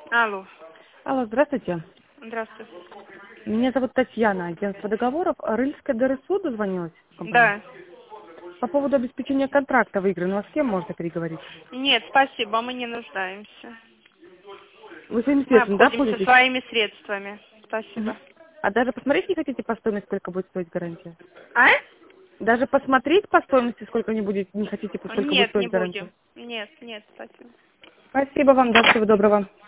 Алло. Алло, здравствуйте. Здравствуйте. Меня зовут Татьяна, агентство договоров. Рыльская ДРСУ дозвонилась? Да. По поводу обеспечения контракта выигранного, с кем можно переговорить? Нет, спасибо, мы не нуждаемся. Вы своими Мы средствами, да, обходимся пользуетесь? своими средствами. Мгм. Спасибо. А даже посмотреть не хотите по стоимости, сколько будет стоить гарантия? А? Даже посмотреть по стоимости, сколько не будет, не хотите, сколько будет Нет, не стоить гарантия? будем. Нет, нет, спасибо. Спасибо вам, да, всего доброго.